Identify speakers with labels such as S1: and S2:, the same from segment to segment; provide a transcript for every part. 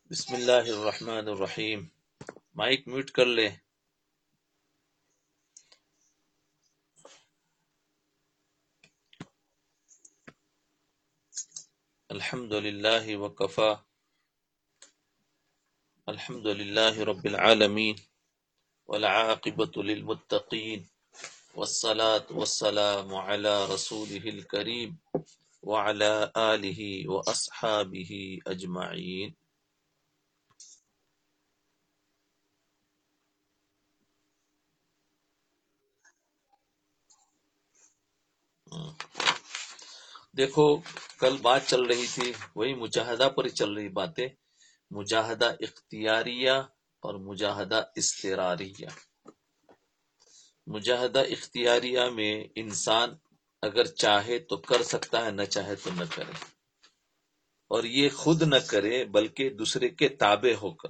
S1: بسم اللہ الرحمن الرحیم۔ مائک میوٹ کر لے۔ الحمد للہ وکفا، الحمد للہ رب العالمین، والعاقبۃ للمتقین، والصلاة والسلام علی رسولہ الکریم وعلی آلہ واصحابہ اجمعین۔ دیکھو، کل بات چل رہی تھی وہی مجاہدہ پر ہی چل رہی باتیں، مجاہدہ اختیاریہ اور مجاہدہ اضطراریہ۔ مجاہدہ اختیاریہ میں انسان اگر چاہے تو کر سکتا ہے، نہ چاہے تو نہ کرے، اور یہ خود نہ کرے بلکہ دوسرے کے تابع ہو کر۔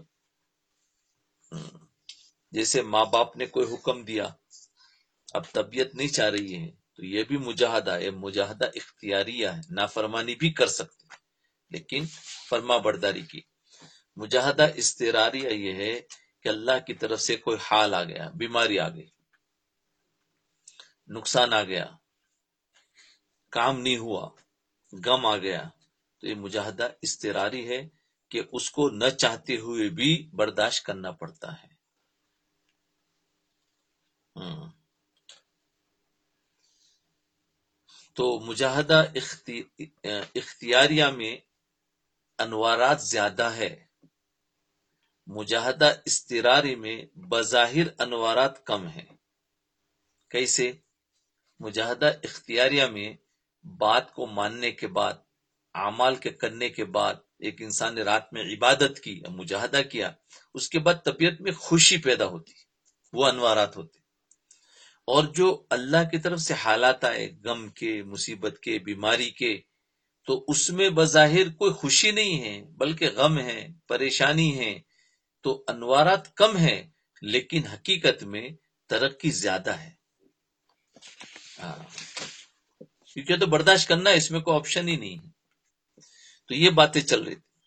S1: جیسے ماں باپ نے کوئی حکم دیا، اب طبیعت نہیں چاہ رہی ہے تو یہ بھی مجاہدہ ہے، مجاہدہ اختیاریہ ہے، نافرمانی بھی کر سکتے لیکن فرما برداری کی۔ مجاہدہ اضطراریہ یہ ہے کہ اللہ کی طرف سے کوئی حال آ گیا، بیماری آ گئی، نقصان آ گیا، کام نہیں ہوا، غم آ گیا، تو یہ مجاہدہ اضطراری ہے کہ اس کو نہ چاہتے ہوئے بھی برداشت کرنا پڑتا ہے۔ تو مجاہدہ اختیاریہ میں انوارات زیادہ ہے، مجاہدہ اضطراری میں بظاہر انوارات کم ہیں۔ کیسے؟ مجاہدہ اختیاریہ میں بات کو ماننے کے بعد، اعمال کے کرنے کے بعد، ایک انسان نے رات میں عبادت کی، مجاہدہ کیا، اس کے بعد طبیعت میں خوشی پیدا ہوتی، وہ انوارات ہوتے۔ اور جو اللہ کی طرف سے حالات آئے، غم کے، مصیبت کے، بیماری کے، تو اس میں بظاہر کوئی خوشی نہیں ہے بلکہ غم ہے، پریشانی ہے، تو انوارات کم ہیں لیکن حقیقت میں ترقی زیادہ ہے۔ کیونکہ تو برداشت کرنا ہے، اس میں کوئی آپشن ہی نہیں ہے۔ تو یہ باتیں چل رہی تھی۔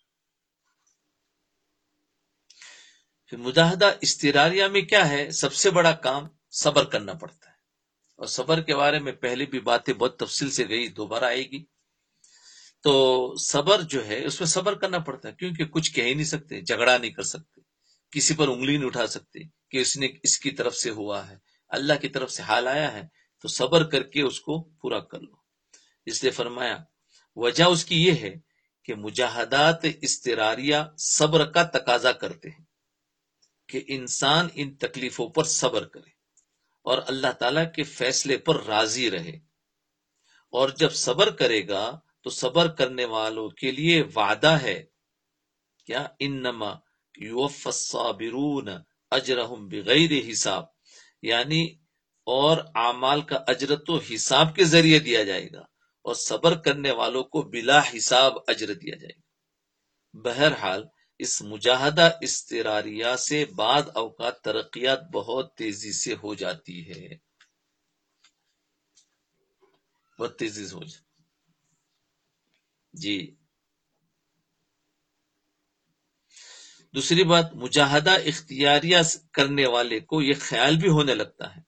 S1: پھر مجاہدہ اضطراریہ میں کیا ہے؟ سب سے بڑا کام صبر کرنا پڑتا ہے، اور صبر کے بارے میں پہلے بھی باتیں بہت تفصیل سے گئی، دوبارہ آئے گی۔ تو صبر جو ہے اس میں صبر کرنا پڑتا ہے، کیونکہ کچھ کہہ ہی نہیں سکتے، جھگڑا نہیں کر سکتے، کسی پر انگلی نہیں اٹھا سکتے کہ اس نے اس کی طرف سے ہوا ہے، اللہ کی طرف سے حال آیا ہے، تو صبر کر کے اس کو پورا کر لو۔ اس لیے فرمایا وجہ اس کی یہ ہے کہ مجاہدات اضطراریہ صبر کا تقاضا کرتے ہیں کہ انسان ان تکلیفوں پر صبر کرے اور اللہ تعالیٰ کے فیصلے پر راضی رہے، اور جب صبر کرے گا تو صبر کرنے والوں کے لیے وعدہ ہے کیا؟ انما یوفی الصابرون اجرہم بغیر حساب، یعنی اور اعمال کا اجر تو حساب کے ذریعے دیا جائے گا، اور صبر کرنے والوں کو بلا حساب اجر دیا جائے گا۔ بہرحال اس مجاہدہ اضطراریہ سے بعض اوقات ترقیات بہت تیزی سے ہو جاتی ہے، بہت تیزی سے ہو جاتی جی۔ دوسری بات، مجاہدہ اختیاریہ کرنے والے کو یہ خیال بھی ہونے لگتا ہے،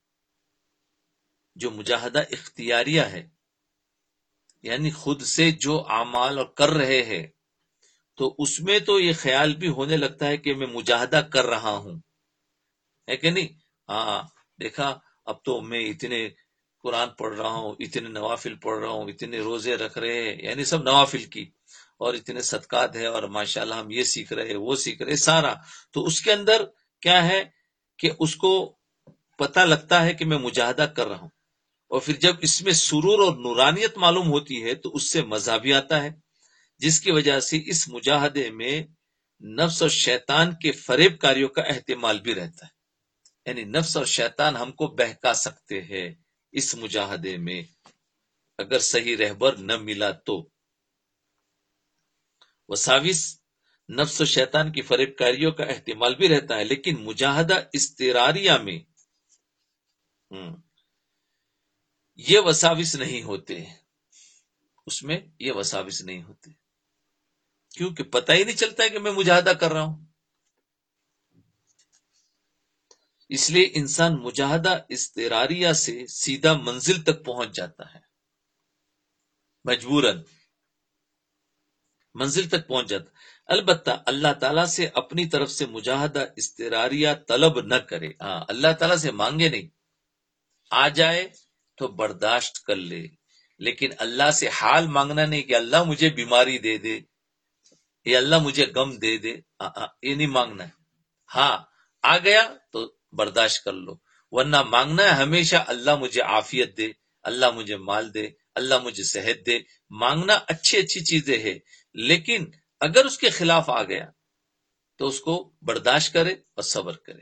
S1: جو مجاہدہ اختیاریہ ہے یعنی خود سے جو اعمال اور کر رہے ہیں، تو اس میں تو یہ خیال بھی ہونے لگتا ہے کہ میں مجاہدہ کر رہا ہوں، ہے کہ نہیں؟ ہاں، دیکھا اب تو میں اتنے قرآن پڑھ رہا ہوں، اتنے نوافل پڑھ رہا ہوں، اتنے روزے رکھ رہے ہیں، یعنی سب نوافل کی، اور اتنے صدقات ہے، اور ماشاءاللہ ہم یہ سیکھ رہے ہیں، وہ سیکھ رہے سارا، تو اس کے اندر کیا ہے کہ اس کو پتہ لگتا ہے کہ میں مجاہدہ کر رہا ہوں، اور پھر جب اس میں سرور اور نورانیت معلوم ہوتی ہے تو اس سے مزہ بھی آتا ہے، جس کی وجہ سے اس مجاہدے میں نفس اور شیطان کے فریب کاریوں کا احتمال بھی رہتا ہے، یعنی نفس اور شیطان ہم کو بہکا سکتے ہیں اس مجاہدے میں اگر صحیح رہبر نہ ملا تو۔ وساوس نفس و شیطان کی فریب کاریوں کا احتمال بھی رہتا ہے، لیکن مجاہدہ اضطراریہ میں یہ وساوس نہیں ہوتے، اس میں یہ وساوس نہیں ہوتے۔ کیونکہ پتہ ہی نہیں چلتا ہے کہ میں مجاہدہ کر رہا ہوں. اس لیے انسان مجاہدہ اضطراریہ سے سیدھا منزل تک پہنچ جاتا ہے، مجبوراً منزل تک پہنچ جاتا. البتہ اللہ تعالیٰ سے اپنی طرف سے مجاہدہ اضطراریہ طلب نہ کرے. ہاں، اللہ تعالیٰ سے مانگے نہیں، آ جائے تو برداشت کر لے، لیکن اللہ سے حال مانگنا نہیں کہ اللہ مجھے بیماری دے دے یا اللہ مجھے غم دے دے. یہ نہیں مانگنا ہے. ہاں، آ گیا تو برداشت کر لو، ورنہ مانگنا ہے ہمیشہ اللہ مجھے عافیت دے، اللہ مجھے مال دے، اللہ مجھے صحت دے. مانگنا اچھی چیزیں ہے، لیکن اگر اس کے خلاف آ گیا تو اس کو برداشت کرے اور صبر کرے.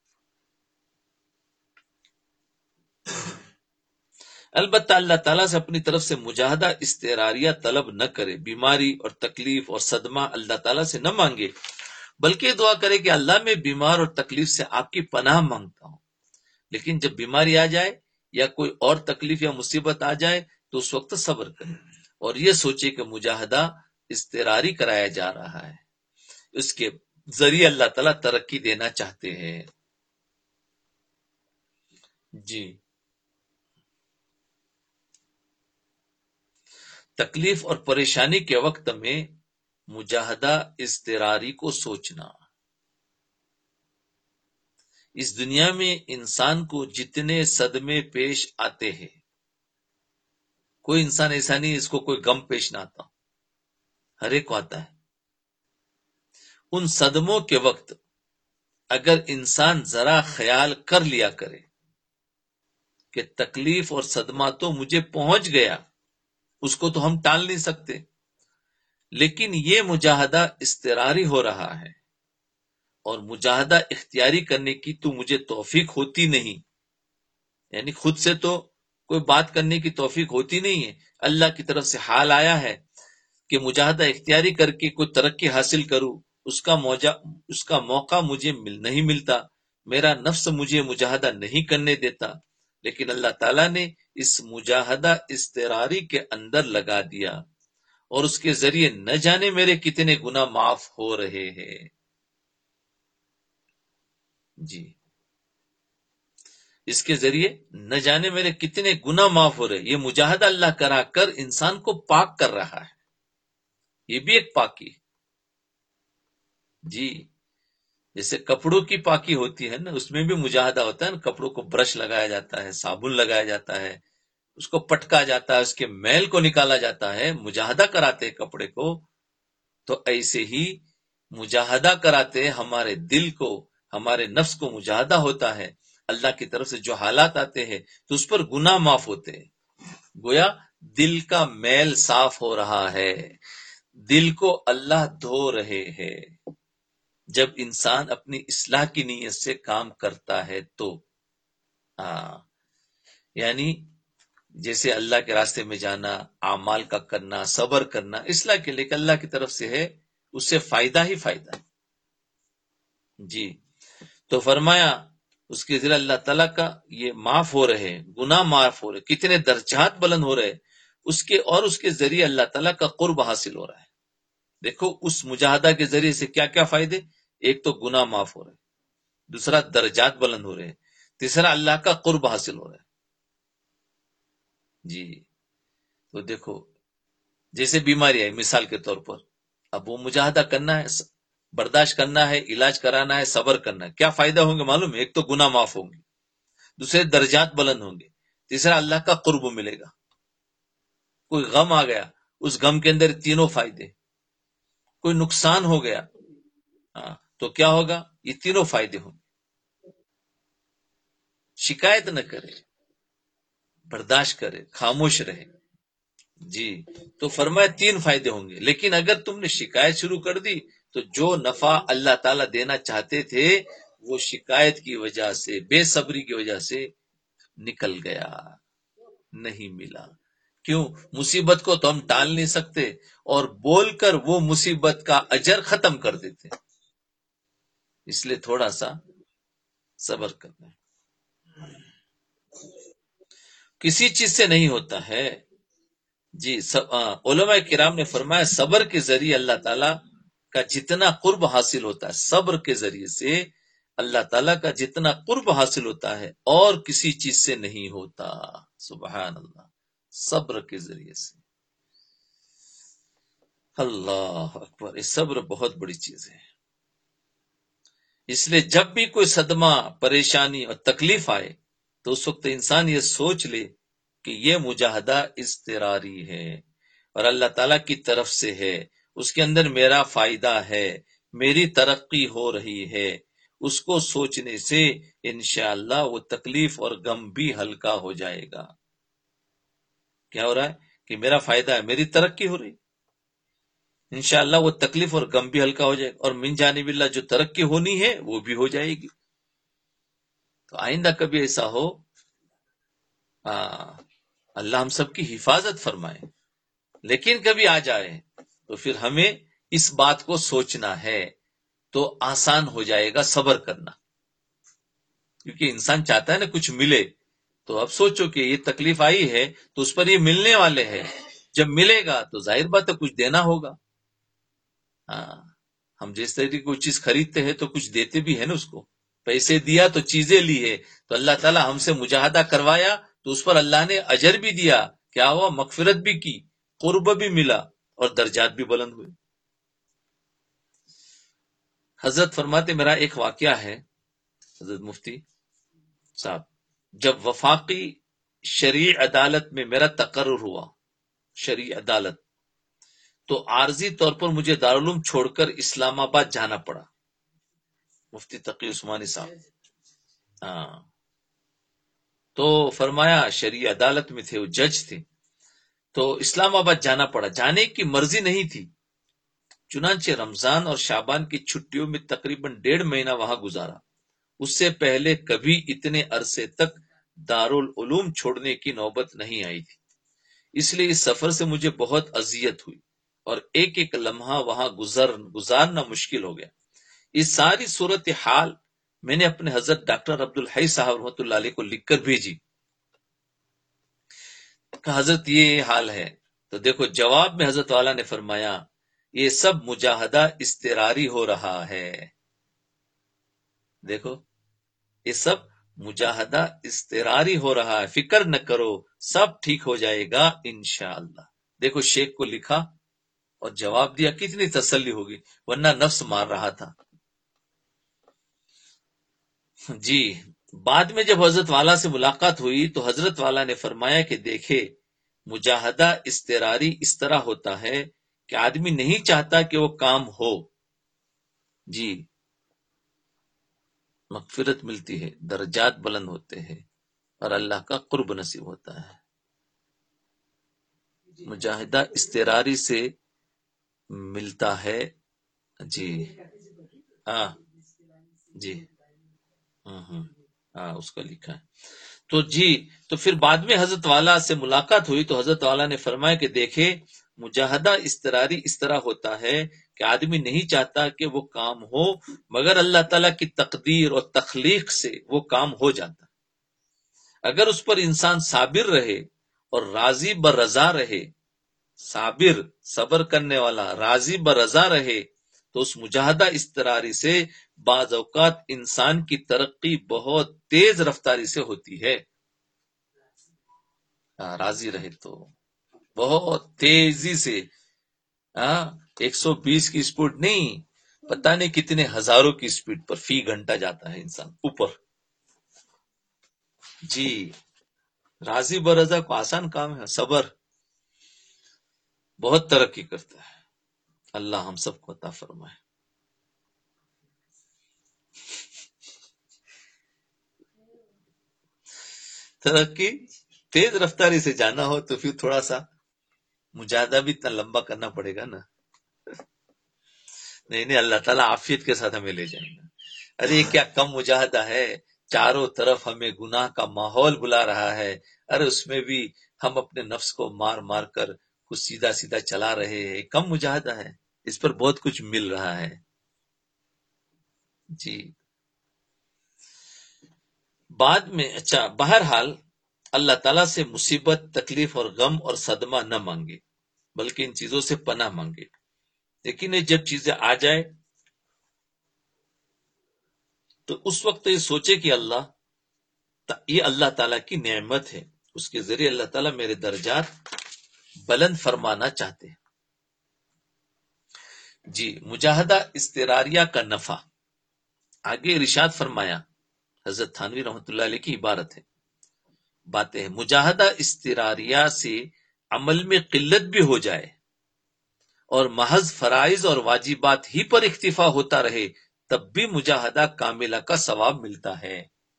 S1: البتہ اللہ تعالیٰ سے اپنی طرف سے مجاہدہ اضطراریہ طلب نہ کرے، بیماری اور تکلیف اور صدمہ اللہ تعالیٰ سے نہ مانگے، بلکہ دعا کرے کہ اللہ میں بیمار اور تکلیف سے آپ کی پناہ مانگتا ہوں. لیکن جب بیماری آ جائے یا کوئی اور تکلیف یا مصیبت آ جائے تو اس وقت صبر کرے اور یہ سوچے کہ مجاہدہ اضطراری کرایا جا رہا ہے، اس کے ذریعے اللہ تعالیٰ ترقی دینا چاہتے ہیں. جی، تکلیف اور پریشانی کے وقت میں مجاہدہ اضطراری کو سوچنا. اس دنیا میں انسان کو جتنے صدمے پیش آتے ہیں، کوئی انسان ایسا نہیں اس کو کوئی غم پیش نہ آتا، ہر ایک کو آتا ہے. ان صدموں کے وقت اگر انسان ذرا خیال کر لیا کرے کہ تکلیف اور صدمہ تو مجھے پہنچ گیا، اس کو تو ہم ٹال نہیں سکتے، لیکن یہ مجاہدہ اضطراری ہو رہا ہے اور مجاہدہ اختیاری کرنے کی تو مجھے توفیق ہوتی نہیں. یعنی خود سے تو کوئی بات کرنے کی توفیق ہوتی نہیں ہے، اللہ کی طرف سے حال آیا ہے کہ مجاہدہ اختیاری کر کے کوئی ترقی حاصل کروں، اس کا موقع مجھے نہیں ملتا، میرا نفس مجھے مجاہدہ نہیں کرنے دیتا. لیکن اللہ تعالیٰ نے اس مجاہدہ اضطراری کے اندر لگا دیا اور اس کے ذریعے نہ جانے میرے کتنے گناہ معاف ہو رہے ہیں. جی، اس کے ذریعے نہ جانے میرے کتنے گناہ معاف ہو رہے. یہ مجاہدہ اللہ کرا کر انسان کو پاک کر رہا ہے، یہ بھی ایک پاکی ہے. جی، جیسے کپڑوں کی پاکی ہوتی ہے نا، اس میں بھی مجاہدہ ہوتا ہے نا. کپڑوں کو برش لگایا جاتا ہے، صابن لگایا جاتا ہے، اس کو پٹکا جاتا ہے، اس کے میل کو نکالا جاتا ہے، مجاہدہ کراتے ہیں کپڑے کو. تو ایسے ہی مجاہدہ کراتے ہمارے دل کو، ہمارے نفس کو مجاہدہ ہوتا ہے. اللہ کی طرف سے جو حالات آتے ہیں تو اس پر گناہ معاف ہوتے ہیں. گویا دل کا میل صاف ہو رہا ہے، دل کو اللہ دھو رہے ہیں. جب انسان اپنی اصلاح کی نیت سے کام کرتا ہے تو یعنی جیسے اللہ کے راستے میں جانا، اعمال کا کرنا، صبر کرنا اصلاح کے لیے کہ اللہ کی طرف سے ہے، اس سے فائدہ ہی فائدہ. جی، تو فرمایا اس کے ذریعے اللہ تعالیٰ کا یہ معاف ہو رہے، گناہ معاف ہو رہے، کتنے درجات بلند ہو رہے اس کے ذریعے اللہ تعالیٰ کا قرب حاصل ہو رہا ہے. دیکھو اس مجاہدہ کے ذریعے سے کیا کیا فائدے، ایک تو گناہ معاف ہو رہے، دوسرا درجات بلند ہو رہے، تیسرا اللہ کا قرب حاصل ہو رہا ہے. جی، تو دیکھو جیسے بیماری آئی مثال کے طور پر، اب وہ مجاہدہ کرنا ہے، برداشت کرنا ہے، علاج کرانا ہے، صبر کرنا ہے. کیا فائدہ ہوں گے معلوم ہے؟ ایک تو گناہ معاف ہوں گے، دوسرے درجات بلند ہوں گے، تیسرا اللہ کا قرب ملے گا. کوئی غم آ گیا، اس غم کے اندر تینوں فائدے. کوئی نقصان ہو گیا تو کیا ہوگا؟ یہ تینوں فائدے ہوں گے. شکایت نہ کرے، برداشت کرے، خاموش رہے. جی، تو فرمایا تین فائدے ہوں گے. لیکن اگر تم نے شکایت شروع کر دی تو جو نفع اللہ تعالیٰ دینا چاہتے تھے وہ شکایت کی وجہ سے، بے صبری کی وجہ سے نکل گیا، نہیں ملا. کیوں؟ مصیبت کو تو ہم ٹال نہیں سکتے اور بول کر وہ مصیبت کا اجر ختم کر دیتے، اس لیے تھوڑا سا صبر کرنا ہے. کسی چیز سے نہیں ہوتا ہے جی علماء کرام نے فرمایا صبر کے ذریعے اللہ تعالیٰ کا جتنا قرب حاصل ہوتا ہے، صبر کے ذریعے سے اللہ تعالیٰ کا جتنا قرب حاصل ہوتا ہے اور کسی چیز سے نہیں ہوتا. سبحان اللہ. صبر کے ذریعے سے. اللہ اکبر. یہ صبر بہت بڑی چیز ہے. اس لیے جب بھی کوئی صدمہ، پریشانی اور تکلیف آئے تو اس وقت انسان یہ سوچ لے کہ یہ مجاہدہ اضطراری ہے اور اللہ تعالیٰ کی طرف سے ہے، اس کے اندر میرا فائدہ ہے، میری ترقی ہو رہی ہے. اس کو سوچنے سے انشاءاللہ وہ تکلیف اور غم بھی ہلکا ہو جائے گا. کیا ہو رہا ہے کہ میرا فائدہ ہے، میری ترقی ہو رہی، انشاءاللہ وہ تکلیف اور غم بھی ہلکا ہو جائے گا، اور من جانب اللہ جو ترقی ہونی ہے وہ بھی ہو جائے گی. تو آئندہ کبھی ایسا ہو، اللہ ہم سب کی حفاظت فرمائے، لیکن کبھی آ جائے تو پھر ہمیں اس بات کو سوچنا ہے تو آسان ہو جائے گا صبر کرنا. کیونکہ انسان چاہتا ہے نا کچھ ملے، تو اب سوچو کہ یہ تکلیف آئی ہے تو اس پر یہ ملنے والے ہیں، جب ملے گا تو ظاہر بات ہے کچھ دینا ہوگا. ہم جس طریقے کی کوئی چیز خریدتے ہیں تو کچھ دیتے بھی ہیں نا اس کو. پیسے دیا تو چیزیں لی ہے، تو اللہ تعالیٰ ہم سے مجاہدہ کروایا تو اس پر اللہ نے اجر بھی دیا. کیا ہوا؟ مغفرت بھی کی، قرب بھی ملا اور درجات بھی بلند ہوئے. حضرت فرماتے، میرا ایک واقعہ ہے حضرت مفتی صاحب، جب وفاقی شرعی عدالت میں میرا تقرر ہوا، شرعی عدالت، تو عارضی طور پر مجھے دارالعلوم چھوڑ کر اسلام آباد جانا پڑا. مفتی تقی عثمانی صاحب، ہاں، تو فرمایا شرعی عدالت میں تھے، وہ جج تھے، تو اسلام آباد جانا پڑا. جانے کی مرضی نہیں تھی، چنانچہ رمضان اور شعبان کی چھٹیوں میں تقریباً 1.5 مہینہ وہاں گزارا. اس سے پہلے کبھی اتنے عرصے تک دارالعلوم چھوڑنے کی نوبت نہیں آئی تھی. اس لیے اس سفر سے مجھے بہت اذیت ہوئی اور ایک ایک لمحہ وہاں گزارنا مشکل ہو گیا. اس ساری صورتحال میں نے اپنے حضرت ڈاکٹر عبدالحی صاحب رحمۃ اللہ علیہ کو لکھ کر بھیجی کہ حضرت یہ حال ہے. تو دیکھو جواب میں حضرت والا نے فرمایا، یہ سب مجاہدہ اضطراری ہو رہا ہے. دیکھو یہ سب مجاہدہ اضطراری ہو رہا ہے، فکر نہ کرو، سب ٹھیک ہو جائے گا انشاءاللہ. دیکھو شیخ کو لکھا اور جواب دیا، کتنی تسلی ہوگی، ورنہ نفس مار رہا تھا. جی، بعد میں جب حضرت والا سے ملاقات ہوئی تو حضرت والا نے فرمایا کہ دیکھے مجاہدہ اضطراری اس طرح ہوتا ہے کہ آدمی نہیں چاہتا کہ وہ کام ہو. جی، مغفرت ملتی ہے، درجات بلند ہوتے ہیں اور اللہ کا قرب نصیب ہوتا ہے. مجاہدہ اضطراری سے ملتا ہے. جی ہاں، جی ہاں اس کا لکھا ہے. تو جی، تو پھر بعد میں حضرت والا سے ملاقات ہوئی تو حضرت والا نے فرمایا کہ دیکھے مجاہدہ اضطراری اس طرح ہوتا ہے کہ آدمی نہیں چاہتا کہ وہ کام ہو، مگر اللہ تعالیٰ کی تقدیر اور تخلیق سے وہ کام ہو جاتا. اگر اس پر انسان صابر رہے اور راضی برضا رہے، صابر صبر کرنے والا راضی برضا رہے، تو اس مجاہدہ اضطراری سے بعض اوقات انسان کی ترقی بہت تیز رفتاری سے ہوتی ہے. راضی رہے تو بہت تیزی سے، 120 کی سپیڈ نہیں، پتہ نہیں کتنے ہزاروں کی سپیڈ پر فی گھنٹہ جاتا ہے انسان اوپر. جی، راضی برضا کو آسان کام ہے، صبر بہت ترقی کرتا ہے. اللہ ہم سب کو عطا فرمائے. ترقی تیز رفتاری سے جانا ہو تو پھر تھوڑا سا مجاہدہ بھی اتنا لمبا کرنا پڑے گا نا. نہیں اللہ تعالیٰ عافیت کے ساتھ ہمیں لے جائیں گا. ارے کیا کم مجاہدہ ہے، چاروں طرف ہمیں گناہ کا ماحول بلا رہا ہے. ارے اس میں بھی ہم اپنے نفس کو مار مار کر کچھ سیدھا سیدھا چلا رہے ہیں. کم مجاہدہ ہے، اس پر بہت کچھ مل رہا ہے. جی، بعد میں اچھا، بہرحال اللہ تعالیٰ سے مصیبت، تکلیف اور غم اور صدمہ نہ مانگے، بلکہ ان چیزوں سے پناہ مانگے۔ لیکن یہ جب چیزیں آ جائے تو اس وقت یہ سوچے کہ یہ اللہ تعالیٰ کی نعمت ہے، اس کے ذریعے اللہ تعالیٰ میرے درجات بلند فرمانا چاہتے ہیں۔ جی، مجاہدہ اضطراریہ کا نفع، آگے ارشاد فرمایا، حضرت تھانوی رحمۃ اللہ علیہ کی عبارت ہے، باتیں ہیں، مجاہدہ اضطراریہ سے عمل میں قلت بھی ہو جائے اور محض فرائض اور واجبات ہی پر اکتفا ہوتا رہے، تب بھی مجاہدہ کاملہ کا ثواب ملتا ہے۔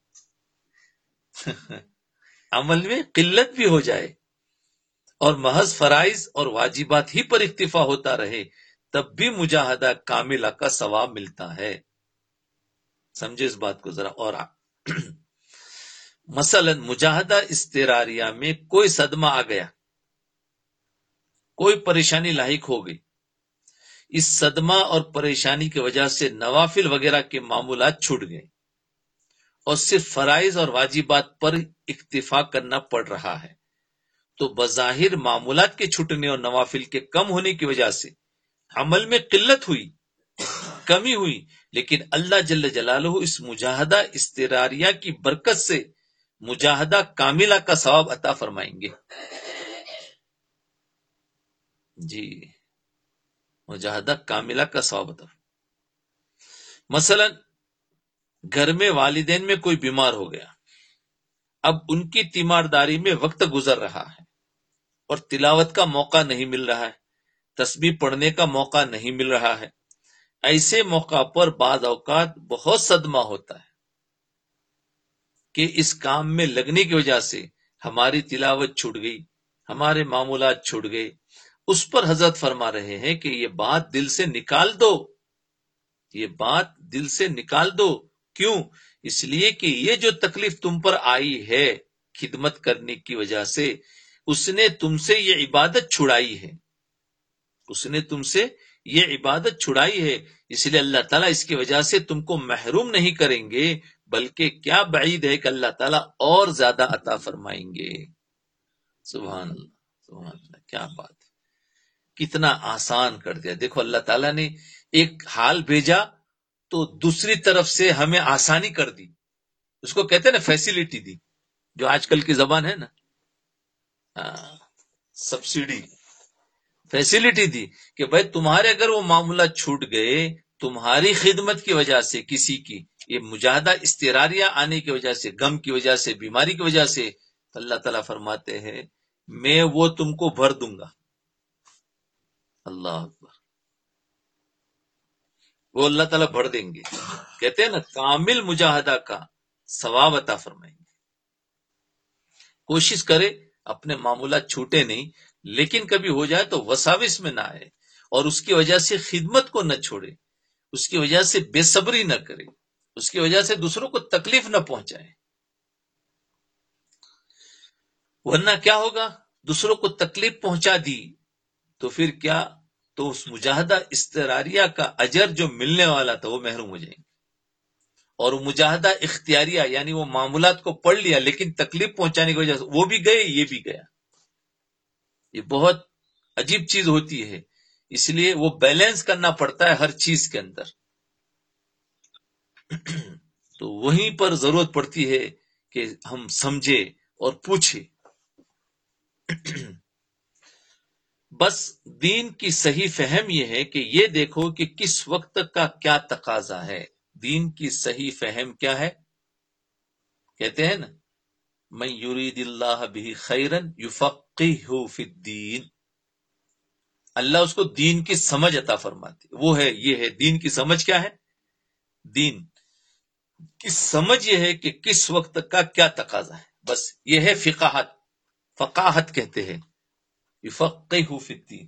S1: عمل میں قلت بھی ہو جائے اور محض فرائض اور واجبات ہی پر اکتفا ہوتا رہے، تب بھی مجاہدہ کاملہ کا ثواب ملتا ہے۔ سمجھے اس بات کو ذرا اور مثلا مجاہدہ اضطراریہ میں کوئی صدمہ آ گیا، کوئی پریشانی لاحق ہو گئی، اس صدمہ اور پریشانی کی وجہ سے نوافل وغیرہ کے معمولات چھوٹ گئے اور صرف فرائض اور واجبات پر اکتفا کرنا پڑ رہا ہے، تو بظاہر معمولات کے چھٹنے اور نوافل کے کم ہونے کی وجہ سے عمل میں قلت ہوئی، کمی ہوئی، لیکن اللہ جل جلالہ اس مجاہدہ اضطراریہ کی برکت سے مجاہدہ کاملہ کا ثواب عطا فرمائیں گے۔ جی، مجاہدہ کاملہ کا ثواب عطا۔ مثلا گھر میں والدین میں کوئی بیمار ہو گیا، اب ان کی تیمارداری میں وقت گزر رہا ہے اور تلاوت کا موقع نہیں مل رہا ہے، تسبیح پڑھنے کا موقع نہیں مل رہا ہے۔ ایسے موقع پر بعض اوقات بہت صدمہ ہوتا ہے کہ اس کام میں لگنے کی وجہ سے ہماری تلاوت چھوٹ گئی، ہمارے معمولات چھوٹ گئے۔ اس پر حضرت فرما رہے ہیں کہ یہ بات دل سے نکال دو، یہ بات دل سے نکال دو۔ کیوں؟ اس لیے کہ یہ جو تکلیف تم پر آئی ہے خدمت کرنے کی وجہ سے، اس نے تم سے یہ عبادت چھڑائی ہے، اس نے تم سے یہ عبادت چھڑائی ہے، اس لیے اللہ تعالیٰ اس کی وجہ سے تم کو محروم نہیں کریں گے، بلکہ کیا بعید ہے کہ اللہ تعالیٰ اور زیادہ عطا فرمائیں گے۔ سبحان اللہ، سبحان اللہ، کیا بات ہے، کتنا آسان کر دیا۔ دیکھو اللہ تعالیٰ نے ایک حال بھیجا تو دوسری طرف سے ہمیں آسانی کر دی، اس کو کہتے ہیں نا فیسیلیٹی دی، جو آج کل کی زبان ہے نا، سبسڈی، فیسیلیٹی دی کہ بھائی تمہارے اگر وہ معاملات چھوٹ گئے تمہاری خدمت کی وجہ سے، کسی کی یہ مجاہدہ اضطراریہ آنے کی وجہ سے، غم کی وجہ سے، بیماری کی وجہ سے، تو اللہ تعالیٰ فرماتے ہیں میں وہ تم کو بھر دوں گا۔ اللہ اکبر، وہ اللہ تعالیٰ بھر دیں گے۔ کہتے ہیں نا کامل مجاہدہ کا ثواب عطا فرمائیں گے۔ کوشش کرے اپنے معمولات چھوٹے نہیں، لیکن کبھی ہو جائے تو وساوس میں نہ آئے اور اس کی وجہ سے خدمت کو نہ چھوڑے، اس کی وجہ سے بے صبری نہ کرے، اس کی وجہ سے دوسروں کو تکلیف نہ پہنچائے، ورنہ کیا ہوگا؟ دوسروں کو تکلیف پہنچا دی تو پھر کیا؟ تو اس مجاہدہ اضطراریہ کا اجر جو ملنے والا تھا وہ محروم ہو جائیں گے، اور مجاہدہ اختیاریہ یعنی وہ معمولات کو پڑھ لیا لیکن تکلیف پہنچانے کی وجہ سے وہ بھی گئے، یہ بھی گیا۔ یہ بہت عجیب چیز ہوتی ہے، اس لیے وہ بیلنس کرنا پڑتا ہے ہر چیز کے اندر۔ تو وہیں پر ضرورت پڑتی ہے کہ ہم سمجھے اور پوچھے۔ بس دین کی صحیح فہم یہ ہے کہ یہ دیکھو کہ کس وقت کا کیا تقاضا ہے۔ دین کی صحیح فہم کیا ہے؟ کہتے ہیں نا من یرید اللہ بہ خیرا یفقہہ فی الدین، اللہ اس کو دین کی سمجھ عطا فرماتی، وہ ہے، یہ ہے دین کی سمجھ۔ کیا ہے دین کی سمجھ؟ یہ ہے کہ کس وقت کا کیا تقاضا ہے، بس یہ ہے فقاہت، فقاہت کہتے ہیں، یفقہہ فی الدین۔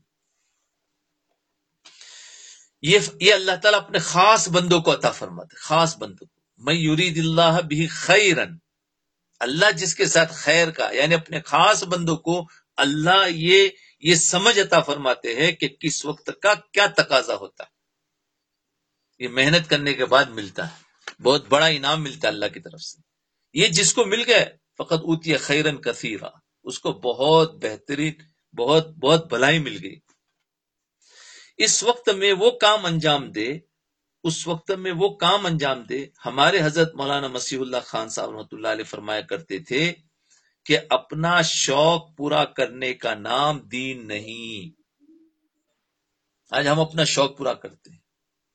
S1: یہ اللہ تعالیٰ اپنے خاص بندوں کو عطا فرماتے، خاص بندوں کو۔ من یرید اللہ بہ خیرا، اللہ جس کے ساتھ خیر کا یعنی اپنے خاص بندوں کو اللہ یہ سمجھ عطا فرماتے ہیں کہ کس وقت کا کیا تقاضا ہوتا ہے۔ یہ محنت کرنے کے بعد ملتا ہے، بہت بڑا انعام ملتا ہے اللہ کی طرف سے۔ یہ جس کو مل گئے فقد اوتی خیرن کثیرا، اس کو بہت بہترین بہت بھلائی مل گئی. اس وقت میں وہ کام انجام دے. ہمارے حضرت مولانا مسیح اللہ خان صاحب رحمۃ اللہ علیہ فرمایا کرتے تھے کہ اپنا شوق پورا کرنے کا نام دین نہیں. آج ہم اپنا شوق پورا کرتے ہیں.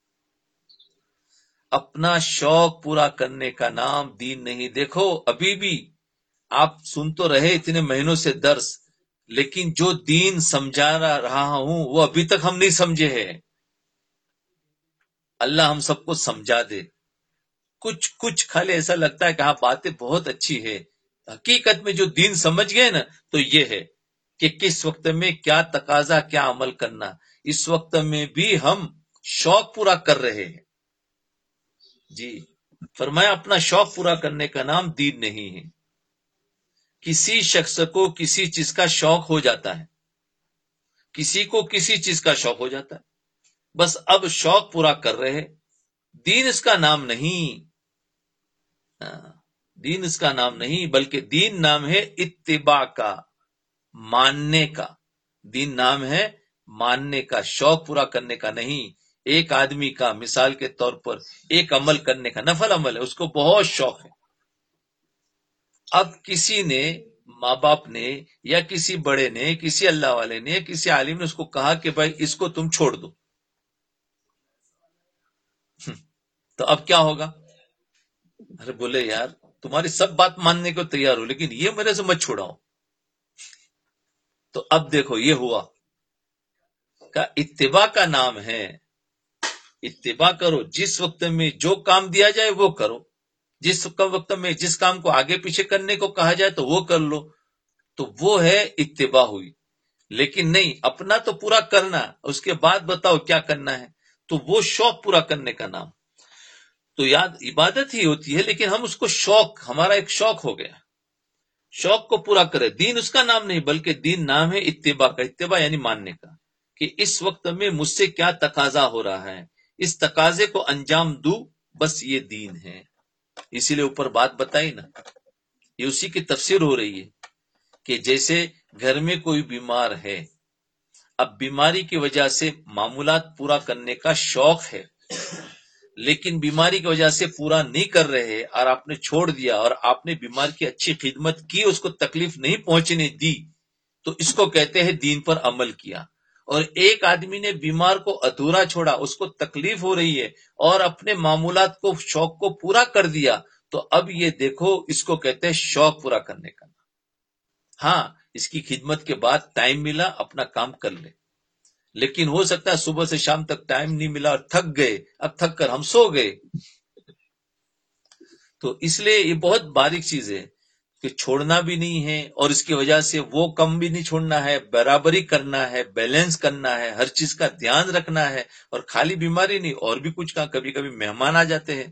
S1: اپنا شوق پورا کرنے کا نام دین نہیں. دیکھو ابھی بھی آپ سن تو رہے اتنے مہینوں سے درس، لیکن جو دین سمجھا رہا ہوں وہ ابھی تک ہم نہیں سمجھے ہیں. اللہ ہم سب کو سمجھا دے. کچھ خالی ایسا لگتا ہے کہ ہاں باتیں بہت اچھی ہے، حقیقت میں جو دین سمجھ گئے نا تو یہ ہے کہ کس وقت میں کیا تقاضا، کیا عمل کرنا. اس وقت میں بھی ہم شوق پورا کر رہے ہیں. جی فرمایا اپنا شوق پورا کرنے کا نام دین نہیں ہے. کسی شخص کو کسی چیز کا شوق ہو جاتا ہے، کسی کو کسی چیز کا شوق ہو جاتا ہے، بس اب شوق پورا کر رہے. دین اس کا نام نہیں. دین اس کا نام نہیں، بلکہ دین نام ہے اتباع کا، ماننے کا. دین نام ہے ماننے کا، شوق پورا کرنے کا نہیں. ایک آدمی کا مثال کے طور پر ایک عمل کرنے کا، نفل عمل ہے، اس کو بہت شوق ہے. اب کسی نے، ماں باپ نے یا کسی بڑے نے، کسی اللہ والے نے، کسی عالم نے اس کو کہا کہ بھائی اس کو تم چھوڑ دو، تو اب کیا ہوگا؟ ارے بولے یار تمہاری سب بات ماننے کو تیار ہو، لیکن یہ میرے سے مت چھوڑاؤ. تو اب دیکھو یہ ہوا کہ اتباع کا نام ہے. اتباع کرو، جس وقت میں جو کام دیا جائے وہ کرو، جس وقت میں جس کام کو آگے پیچھے کرنے کو کہا جائے تو وہ کر لو. تو وہ ہے اتباع ہوئی. لیکن نہیں، اپنا تو پورا کرنا، اس کے بعد بتاؤ کیا کرنا ہے. تو وہ شوق پورا کرنے کا نام. تو یاد عبادت ہی ہوتی ہے، لیکن ہم اس کو شوق، ہمارا ایک شوق ہو گیا، شوق کو پورا کرے. دین اس کا نام نہیں، بلکہ دین نام ہے اتباع کا. اتباع یعنی ماننے کا، کہ اس وقت میں مجھ سے کیا تقاضا ہو رہا ہے، اس تقاضے کو انجام دوں، بس یہ دین ہے. اسی لیے اوپر بات بتائی نا، یہ اسی کی تفسیر ہو رہی ہے کہ جیسے گھر میں کوئی بیمار ہے، اب بیماری کی وجہ سے معمولات پورا کرنے کا شوق ہے، لیکن بیماری کی وجہ سے پورا نہیں کر رہے اور آپ نے چھوڑ دیا، اور آپ نے بیمار کی اچھی خدمت کی، اس کو تکلیف نہیں پہنچنے دی، تو اس کو کہتے ہیں دین پر عمل کیا. اور ایک آدمی نے بیمار کو ادھورا چھوڑا، اس کو تکلیف ہو رہی ہے، اور اپنے معمولات کو، شوق کو پورا کر دیا، تو اب یہ دیکھو اس کو کہتے ہیں شوق پورا کرنے کا. ہاں اس کی خدمت کے بعد ٹائم ملا، اپنا کام کر لے. لیکن ہو سکتا ہے صبح سے شام تک ٹائم نہیں ملا اور تھک گئے، اب تھک کر ہم سو گئے. تو اس لیے یہ بہت باریک چیز ہے کہ چھوڑنا بھی نہیں ہے، اور اس کی وجہ سے وہ کم بھی نہیں چھوڑنا ہے، برابری کرنا ہے، بیلنس کرنا ہے، ہر چیز کا دھیان رکھنا ہے. اور خالی بیماری نہیں، اور بھی کچھ کا، کبھی کبھی مہمان آ جاتے ہیں.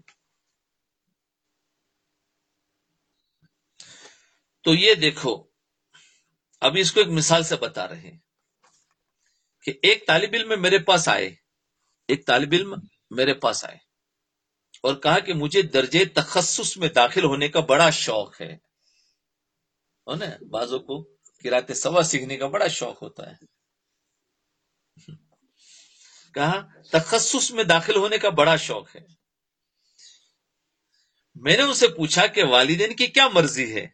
S1: تو یہ دیکھو ابھی اس کو ایک مثال سے بتا رہے ہیں کہ ایک طالب علم میرے پاس آئے، اور کہا کہ مجھے درجے تخصص میں داخل ہونے کا بڑا شوق ہے. نا بعضوں کو قرات سوا سیکھنے کا بڑا شوق ہوتا ہے. کہا تخصص میں داخل ہونے کا بڑا شوق ہے. میں نے ان سے پوچھا کہ والدین کی کیا مرضی ہے.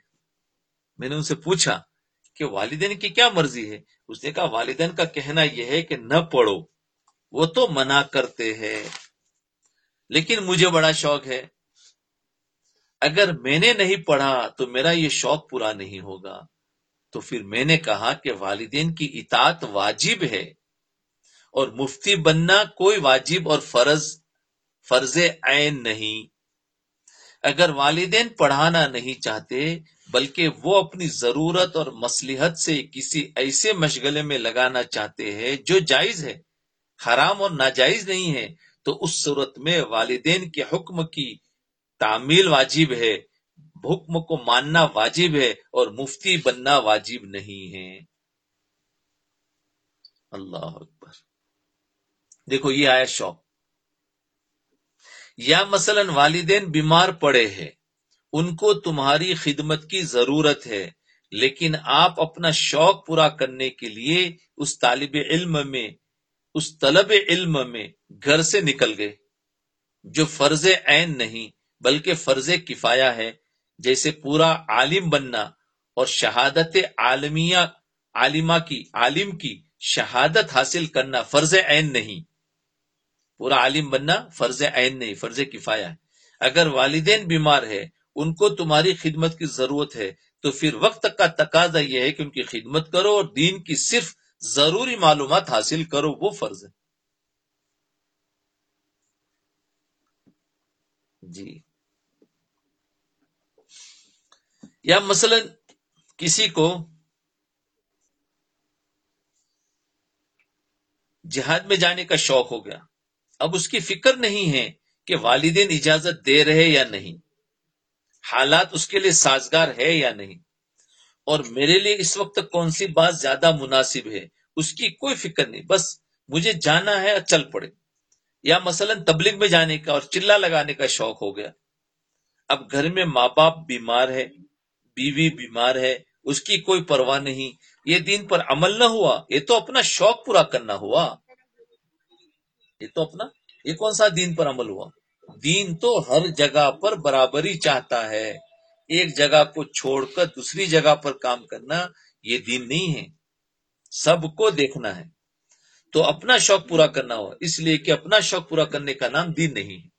S1: والدین کی کیا مرضی ہے؟ اس نے کہا والدین کا کہنا یہ ہے کہ نہ پڑھو، وہ تو منع کرتے ہیں، لیکن مجھے بڑا شوق ہے. اگر میں نے نہیں پڑھا تو میرا یہ شوق پورا نہیں ہوگا. تو پھر میں نے کہا کہ والدین کی اطاعت واجب ہے، اور مفتی بننا کوئی واجب اور فرض عین نہیں. اگر والدین پڑھانا نہیں چاہتے، بلکہ وہ اپنی ضرورت اور مصلحت سے کسی ایسے مشغلے میں لگانا چاہتے ہیں جو جائز ہے، حرام اور ناجائز نہیں ہے، تو اس صورت میں والدین کے حکم کی تعمیل واجب ہے، حکم کو ماننا واجب ہے، اور مفتی بننا واجب نہیں ہے. اللہ اکبر. دیکھو یہ آیا شوق. یا مثلا والدین بیمار پڑے ہیں ان کو تمہاری خدمت کی ضرورت ہے، لیکن آپ اپنا شوق پورا کرنے کے لیے اس طلب علم میں گھر سے نکل گئے، جو فرض عین نہیں بلکہ فرض کفایہ ہے، جیسے پورا عالم بننا اور شہادت عالم کی شہادت حاصل کرنا فرض عین نہیں۔ پورا عالم بننا فرض عین نہیں، فرض کفایہ ہے۔ اگر والدین بیمار ہے، ان کو تمہاری خدمت کی ضرورت ہے، تو پھر وقت کا تقاضا یہ ہے کہ ان کی خدمت کرو اور دین کی صرف ضروری معلومات حاصل کرو، وہ فرض ہے۔ جی، یا مثلا کسی کو جہاد میں جانے کا شوق ہو گیا، اب اس کی فکر نہیں ہے کہ والدین اجازت دے رہے یا نہیں، حالات اس کے لیے سازگار ہے یا نہیں، اور میرے لیے اس وقت کون سی بات زیادہ مناسب ہے، اس کی کوئی فکر نہیں، بس مجھے جانا ہے اور چل پڑے۔ یا مثلا تبلیغ میں جانے کا اور چلا لگانے کا شوق ہو گیا، اب گھر میں ماں باپ بیمار ہے، بیوی بیمار ہے، اس کی کوئی پرواہ نہیں، یہ دین پر عمل نہ ہوا، یہ تو اپنا شوق پورا کرنا ہوا، یہ تو اپنا، یہ کون سا دین پر عمل ہوا؟ دین تو ہر جگہ پر برابری چاہتا ہے، ایک جگہ کو چھوڑ کر دوسری جگہ پر کام کرنا یہ دین نہیں ہے، سب کو دیکھنا ہے، تو اپنا شوق پورا کرنا ہوا، اس لیے کہ اپنا شوق پورا کرنے کا نام دین نہیں ہے۔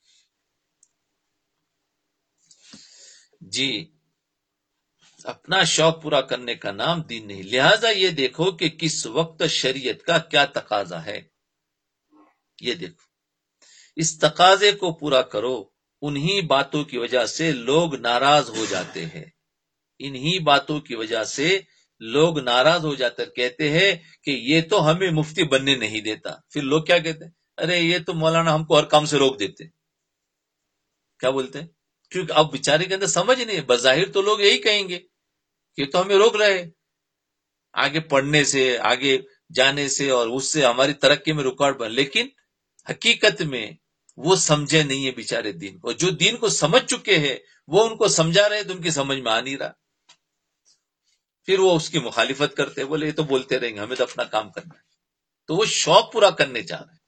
S1: جی، اپنا شوق پورا کرنے کا نام دین نہیں، لہذا یہ دیکھو کہ کس وقت شریعت کا کیا تقاضا ہے، یہ دیکھو، اس تقاضے کو پورا کرو۔ انہی باتوں کی وجہ سے لوگ ناراض ہو جاتے ہیں، انہی باتوں کی وجہ سے لوگ ناراض ہو جاتے کہتے ہیں کہ یہ تو ہمیں مفتی بننے نہیں دیتا، پھر لوگ کیا کہتے ہیں؟ ارے یہ تو مولانا ہم کو ہر کام سے روک دیتے، کیا بولتے ہیں؟ کیونکہ اب بیچارے کے اندر سمجھ نہیں ہے، بظاہر تو لوگ یہی کہیں گے کہ تو ہمیں روک رہے آگے پڑھنے سے، آگے جانے سے، اور اس سے ہماری ترقی میں رکاوٹ بن، لیکن حقیقت میں وہ سمجھے نہیں ہے بیچارے دین کو، جو دین کو سمجھ چکے ہیں وہ ان کو سمجھا رہے تو ان کی سمجھ میں آ نہیں رہا، پھر وہ اس کی مخالفت کرتے، بولے یہ تو بولتے رہیں گے، ہمیں تو اپنا کام کرنا ہے، تو وہ شوق پورا کرنے چاہ رہے ہیں۔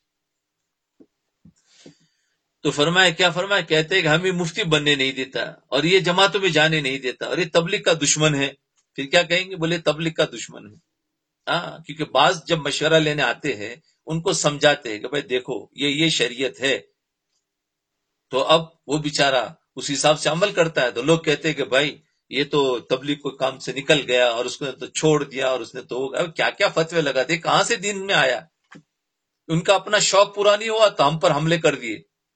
S1: تو فرمایا، کیا فرمایا؟ کہتے ہیں کہ ہمیں مفتی بننے نہیں دیتا، اور یہ جماعتوں میں جانے نہیں دیتا، اور یہ تبلیغ کا دشمن ہے، پھر کیا کہیں گے؟ بولے تبلیغ کا دشمن ہے۔ ہاں، کیونکہ بعض جب مشورہ لینے آتے ہیں ان کو سمجھاتے ہیں کہ بھائی دیکھو یہ شریعت ہے، تو اب وہ بیچارہ اس حساب سے عمل کرتا ہے، تو لوگ کہتے ہیں کہ بھائی یہ تو تبلیغ کو کام سے نکل گیا، اور اس نے تو چھوڑ دیا، اور اس نے تو اب کیا کیا فتوے لگاتے، کہاں سے دین میں آیا؟ ان کا اپنا شوق پورا نہیں ہوا تو ہم پر حملے کر دیے،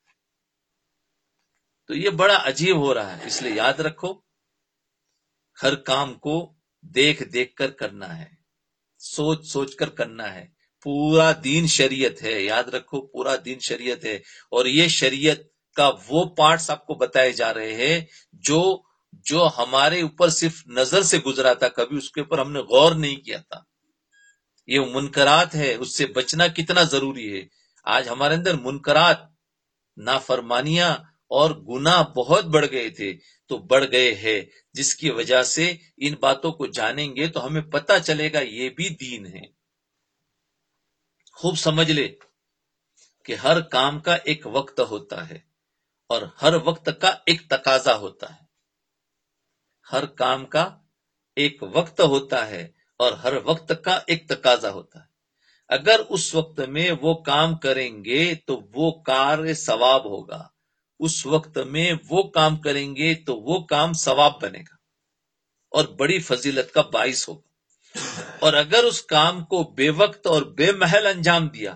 S1: تو یہ بڑا عجیب ہو رہا ہے۔ اس لیے یاد رکھو، ہر کام کو دیکھ دیکھ کر کرنا ہے، سوچ سوچ کر کرنا ہے، پورا دین شریعت ہے، یاد رکھو پورا دین شریعت ہے، اور یہ شریعت کا وہ پارٹس آپ کو بتائے جا رہے ہیں جو ہمارے اوپر صرف نظر سے گزرا تھا، کبھی اس کے اوپر ہم نے غور نہیں کیا تھا۔ یہ منکرات ہے، اس سے بچنا کتنا ضروری ہے۔ آج ہمارے اندر منکرات، نافرمانیاں اور گناہ بہت بڑھ گئے تھے، تو بڑھ گئے ہیں، جس کی وجہ سے ان باتوں کو جانیں گے تو ہمیں پتہ چلے گا یہ بھی دین ہے۔ خوب سمجھ لے کہ ہر کام کا ایک وقت ہوتا ہے، اور ہر وقت کا ایک تقاضا ہوتا ہے۔ ہر کام کا ایک وقت ہوتا ہے، اور ہر وقت کا ایک تقاضا ہوتا ہے۔ اگر اس وقت میں وہ کام کریں گے تو وہ کار ثواب ہوگا، اس وقت میں وہ کام کریں گے تو وہ کام ثواب بنے گا اور بڑی فضیلت کا باعث ہوگا، اور اگر اس کام کو بے وقت اور بے محل انجام دیا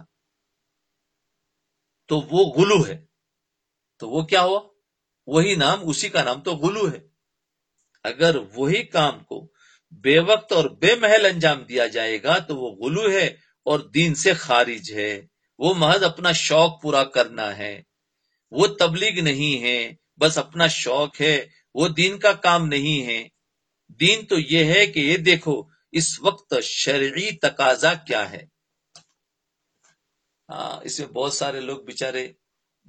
S1: تو وہ غلو ہے، تو وہ کیا ہوا؟ وہی نام، اسی کا نام تو غلو ہے۔ اگر وہی کام کو بے وقت اور بے محل انجام دیا جائے گا تو وہ غلو ہے اور دین سے خارج ہے، وہ محض اپنا شوق پورا کرنا ہے، وہ تبلیغ نہیں ہے، بس اپنا شوق ہے، وہ دین کا کام نہیں ہے۔ دین تو یہ ہے کہ یہ دیکھو اس وقت شرعی تقاضا کیا ہے۔ اس میں بہت سارے لوگ بیچارے